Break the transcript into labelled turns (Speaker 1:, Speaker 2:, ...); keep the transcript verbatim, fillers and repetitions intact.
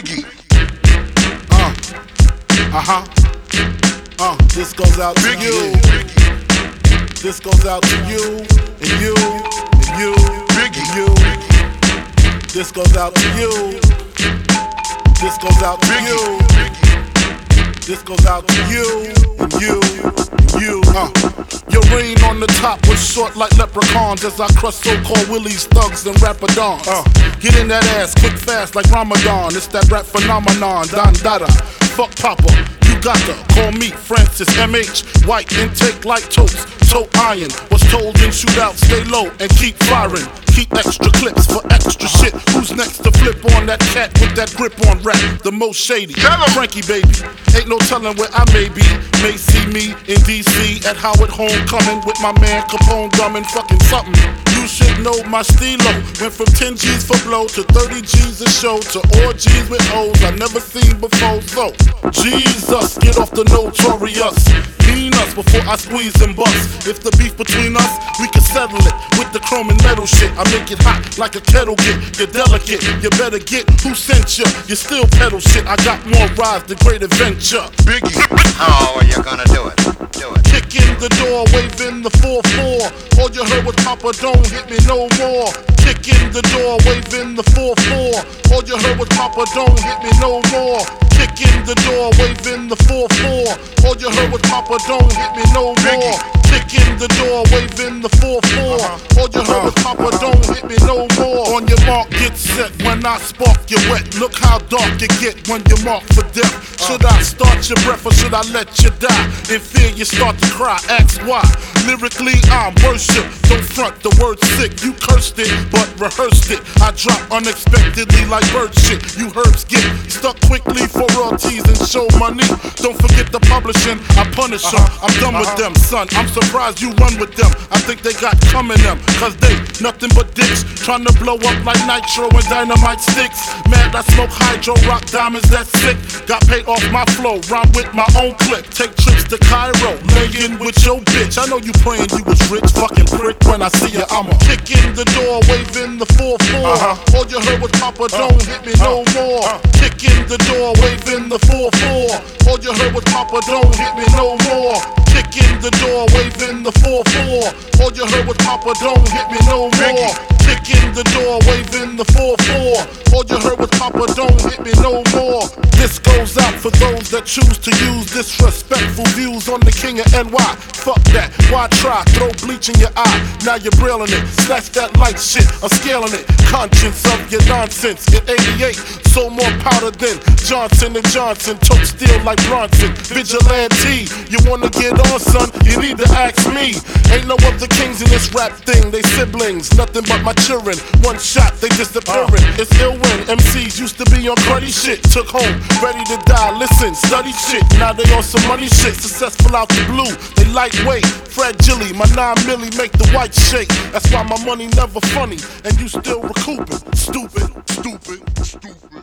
Speaker 1: Biggie.
Speaker 2: Uh, uh-huh. Uh, this goes out to
Speaker 1: Biggie.
Speaker 2: you. This goes out to you, and you, and you,
Speaker 1: Biggie.
Speaker 2: and you. This goes out to you. This goes out to
Speaker 1: Biggie.
Speaker 2: you. This goes out to you, and you, and you. Uh. Your reign on the top was short like leprechauns as I crush so-called willies, thugs, and rapadons. Uh. Get in that ass quick fast like Ramadan. It's that rap phenomenon, Don Dada. Fuck Papa, you got to call me Francis M H. White intake like toast, toe iron. Was told in shootout, stay low and keep firing. Keep extra clips for extra shit. Who's next to flip on that cat with that grip on rap? The most shady, Frankie baby. Ain't no telling where I may be. May see me in D C at Howard Homecoming with my man Capone drumming fucking something. You should know my stilo. Went from ten G's for blow to thirty G's a show to all G's with O's I never seen before. So Jesus, get off the notorious. Mean us before I squeeze and bust. If the beef between us, we can settle it with the chrome and metal shit. I make it hot like a kettle get. You're delicate, you better get who sent you. You still pedal shit. I got more rides than Great Adventure.
Speaker 1: Biggie.
Speaker 3: How are you gonna do it? Do it.
Speaker 2: Kick in the door, waving the four four. All you heard was Papa, don't hit me no more. Kick in the door, waving the four four. All you heard was Papa, don't hit me no more. Kick in the door, waving the four four. All you heard was Papa, don't hit me no more. Kick in the door, waving the four four. All you heard was Papa, don't hit me no more. On your mark, get set. When I spark, you wet. Look how dark you get when you mark for death. Should I start your breath or should I let you die? In fear, you start to cry. Ask why. Lyrically, I'm worship. Don't front the word sick. You cursed it, but rehearsed it. I drop unexpectedly like bird shit. You herbs get stuck quickly for royalties and show money. Don't forget the publishing. I punish them. I'm done with them, son. I'm surprised you run with them. I think they got coming them. Cause they nothing but dicks. Trying to blow up like nitro and dynamite sticks. Mad I smoke hydro, rock diamonds, that's sick. Got paid off my flow, rhyme with my own clip. Take trips to Cairo, laying with your bitch. I know you praying you was rich, fucking prick. When I see you, I'ma kick in the door, waving the four four. Uh-huh. All you heard was Papa, don't uh, hit me uh, no more. Uh, kick in the door, waving the four four. All you heard was Papa, don't hit me no more. Kick in the door, waving the four four. All you heard was Papa, don't hit me no more. Kick in the door, waving the four four. All you heard was Papa, don't hit me no more. This goes out for those that choose to use disrespectful views on the king of N Y. Fuck that, why try? Throw bleach in your eye, now you're brilling it. Snatch that light shit, I'm scaling it. Conscience of your nonsense. In eighty-eight, so more powder than Johnson and Johnson. Tote steel like Bronson. Vigilante, you wanna get on, son? You need to ask me. Ain't no other kings in this rap thing. They siblings, nothing but my children. One shot, they disappearing. It's ill when M Cs used to be on cruddy shit. Took home, ready to die. Listen, study shit. Now they on some money shit. Successful out the blue. They lightweight, fragile. My nine milli make the white shake. That's why my money never funny, and you still recouping. Stupid, stupid, stupid.